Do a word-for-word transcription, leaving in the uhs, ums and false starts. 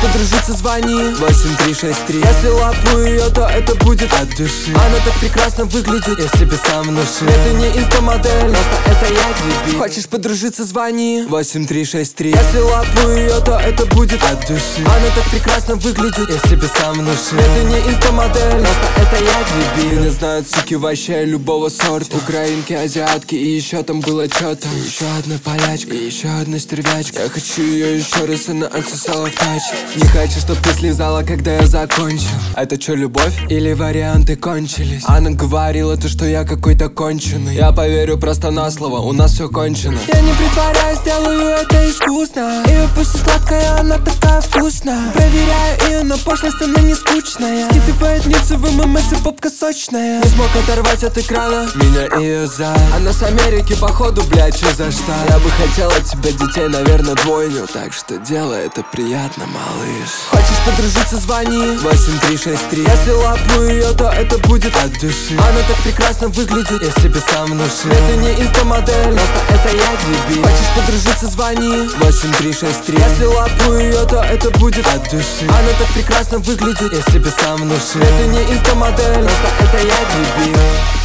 подружиться, звони восемь три шесть три. Если лапаю ее, то это будет от души. Она так прекрасно выглядит, я себе сам внушил. Это не инстамодель, просто это я дебил. Хочешь подружиться, звони восемь три шесть три. Если лапаю ее, то это будет от души. Она так прекрасно выглядит, я себе сам внушил. Это не инстамодель, просто это я дебил. Не знают, суки, вообще любого сорта. Украинки, азиатки и еще там было что-то. Еще одна полячка, и еще одна стервячка. Я хочу ее еще раз, она отсосала в тачке. Не хочу, чтоб ты слезала, когда я закончил. Это что, любовь? Или варианты кончились? Она говорила то, что я какой-то конченый. Я поверю просто на слово, у нас все кончено. Я не притворяюсь, делаю это искусно. Ее пусть и сладкая, она такая вкусная. Проверяю ее на пошлость, она не скучная. Скидывает ницу в ММС и попка сочная. Не смог оторвать от экрана меня и ее зад. Она с Америки, походу, блядь, что за штат. Я бы хотел от тебя детей, наверное, двойню. Так что делай это приятно, малыш. Хочешь подружиться, звони восемь три шесть три. Если лапаю ее, то это будет от души. Она так прекрасно выглядит, я себе сам внушил. Это не инстамодель, просто это я дебил. Хочешь подружиться, звони восемь три шесть три. Если лапаю ее, то это будет от души. Она так прекрасно выглядит, я себе сам внушил. Это не инстамодель, просто это я дебил.